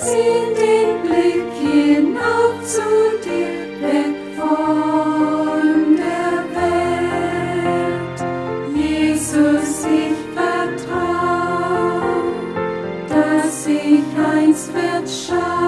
zieh den Blick hinauf zu dir, weg von der Welt. Jesus, ich vertrau, dass ich einst wird schauen.